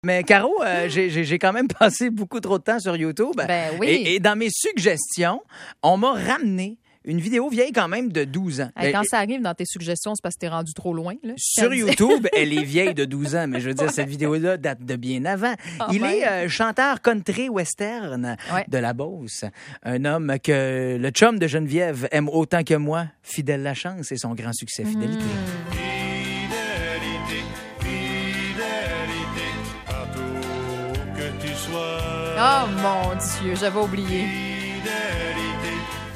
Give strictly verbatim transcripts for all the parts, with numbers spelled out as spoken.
Mais Caro, euh, j'ai, j'ai quand même passé beaucoup trop de temps sur YouTube. Ben oui. Et, et dans mes suggestions, on m'a ramené une vidéo vieille quand même de douze ans. Hey, quand Euh, ça arrive dans tes suggestions, c'est parce que t'es rendu trop loin. Là. Sur YouTube, elle est vieille de douze ans, mais je veux dire, cette vidéo-là date de bien avant. Oh, Il ouais. est euh, chanteur country western Ouais. de la Beauce. Un homme que le chum de Geneviève aime autant que moi. Fidèle la chance et son grand succès, Fidélité. Mm. Fidélité, fidélité, partout que tu sois. Oh mon Dieu, j'avais oublié. Fidélité,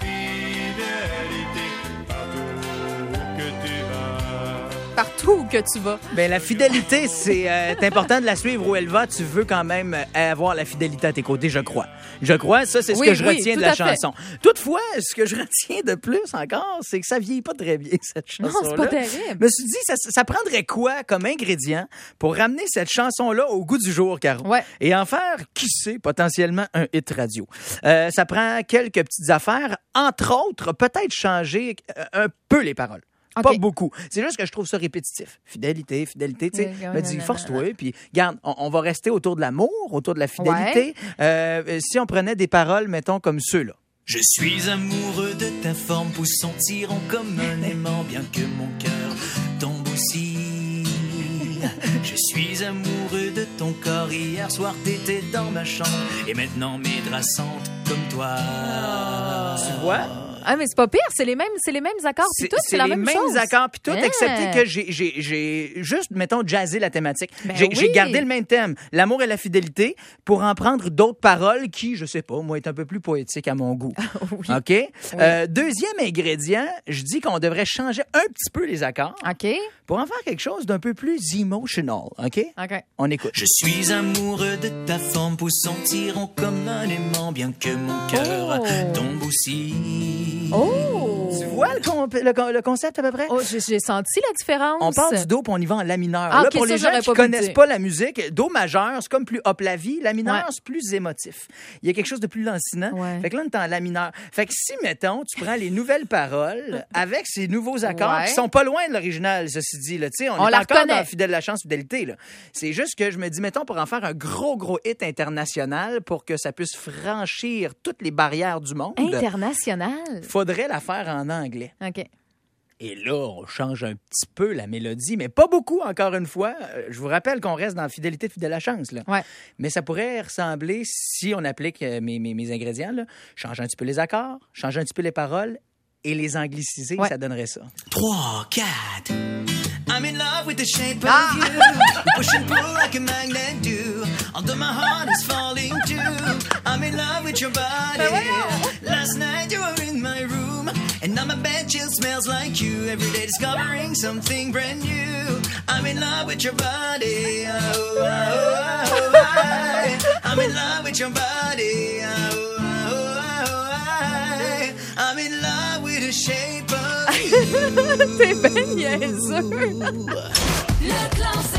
fidélité, partout que tu vas. Partout où que tu vas. Ben, la fidélité, c'est euh, important de la suivre où elle va. Tu veux quand même euh, avoir la fidélité à tes côtés, je crois. Je crois, ça, c'est ce Oui, que je oui, retiens tout de la à fait. chanson. Toutefois, ce que je retiens de plus encore, c'est que ça vieillit pas très bien, cette Non, chanson-là. c'est pas terrible. Je me suis dit, ça, ça prendrait quoi comme ingrédient pour ramener cette chanson-là au goût du jour, Caro? Ouais. Et en faire, qui sait, potentiellement un hit radio. Euh, ça prend quelques petites affaires, entre autres, peut-être changer euh, un peu les paroles. OK. Pas beaucoup. C'est juste que je trouve ça répétitif. Fidélité, fidélité, tu sais. Oui, Je oui, me oui, dis, oui, force-toi, oui. puis garde, on, on va rester autour de l'amour, autour de la fidélité. Euh, si on prenait des paroles, mettons, comme ceux-là. Je suis amoureux de ta forme, poussant tirant comme un aimant, bien que mon cœur tombe aussi. Je suis amoureux de ton corps, hier soir t'étais dans ma chambre, et maintenant mes draps sentent comme toi. Tu vois? Ah, mais c'est pas pire, c'est les mêmes, c'est les mêmes accords puis C'est tout, c'est la les même mêmes chose. accords puis tout, Hein? excepté que j'ai, j'ai, j'ai juste, mettons, jazzé la thématique. Ben j'ai, oui. j'ai gardé le même thème, l'amour et la fidélité, pour en prendre d'autres paroles qui, je sais pas, moi, est un peu plus poétique à mon goût. Oui. OK? Euh, deuxième ingrédient, je dis qu'on devrait changer un petit peu les accords OK. pour en faire quelque chose d'un peu plus emotional. OK? OK. On écoute. Je suis amoureux de ta forme, poussant tirant comme un aimant, bien que mon cœur Oh. tombe aussi. Oh! Tu vois le, con- le con- le concept à peu près? Oh, j'ai, j'ai senti la différence. On part du do puis on y va en la mineur. Ah, Là, ok, pour ça, les gens j'aurais qui pas pu connaissent dire. pas la musique, do majeur, c'est comme plus hop la vie. La mineur, Ouais. c'est plus émotif. Il y a quelque chose de plus lancinant. Ouais. Fait que là, on est en la mineur. Fait que si, mettons, tu prends les nouvelles paroles avec ces nouveaux accords Ouais. qui sont pas loin de l'original, ceci dit, là, tu sais, on, On est la encore reconnaît. dans Fidèle la chance, fidélité, là. C'est juste que je me dis, mettons, pour en faire un gros, gros hit international pour que ça puisse franchir toutes les barrières du monde, International. faudrait la faire en anglais. OK. Et là, on change un petit peu la mélodie, mais pas beaucoup, encore une fois. Euh, Je vous rappelle qu'on reste dans la fidélité de Fidèle à la chance. Là. Ouais. Mais ça pourrait ressembler, si on applique euh, mes, mes, mes ingrédients, là, changer un petit peu les accords, changer un petit peu les paroles et les angliciser, Ouais. ça donnerait ça. Trois, quatre. I'm in love with the shape of Ah! you. We push and pull like a magnet do. Although my heart is falling too. I'm in love with your body. Last night you were in my room. And now my bed chill smells like you. Every day discovering something brand new. I'm in love with your body. Oh, oh, oh, oh, I'm in love with your body. Oh, oh, oh, oh, I'm in love with the shape of you. T'es ben niaiseux. Le classique.